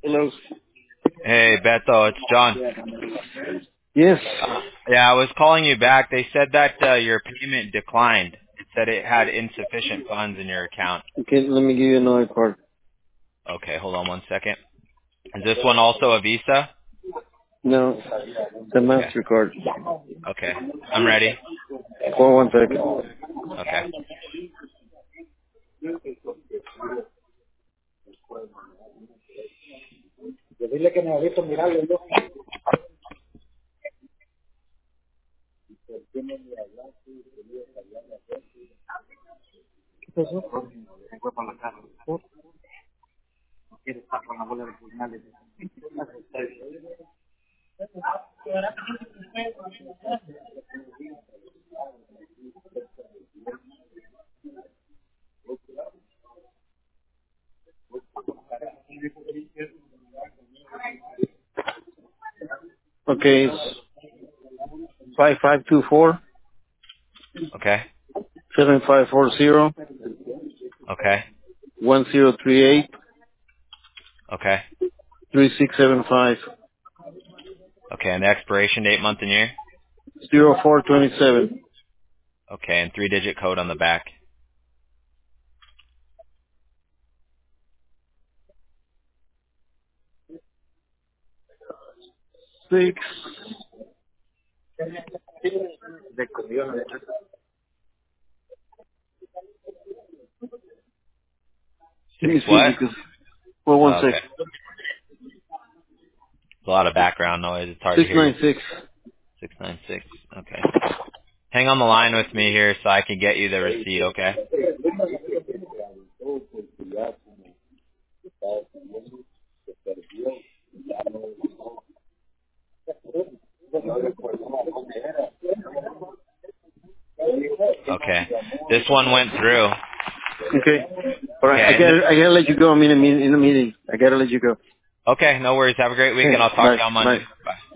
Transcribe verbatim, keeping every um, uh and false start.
Hello. Hey, Beto, it's John. Yes. Uh, yeah, I was calling you back. They said that uh, your payment declined. It said it had insufficient funds in your account. Okay, let me give you another card. Okay, hold on one second. Is this one also a Visa? No, the Okay. MasterCard. Okay. I'm ready. Hold one second. Okay. Okay, it's five five two four Okay. seven five four zero Okay. one zero three eight Okay. three six seven five Okay, and the expiration date, month and year? zero four twenty seven Okay, and three-digit code on the back. six Let Six me see what? because well one Oh, sec. okay. A lot of background noise. It's hard to Six hear you. nine six. six nine six. Okay. Hang on the line with me here so I can get you the receipt, okay? Okay. This one went through. Okay. All right. I Okay. And gotta I gotta let you go. I'm in a meeting. In a meeting. I gotta let you go. okay, no worries. Have a great weekend. Okay. I'll talk to Bye. you on Monday. Bye. Bye.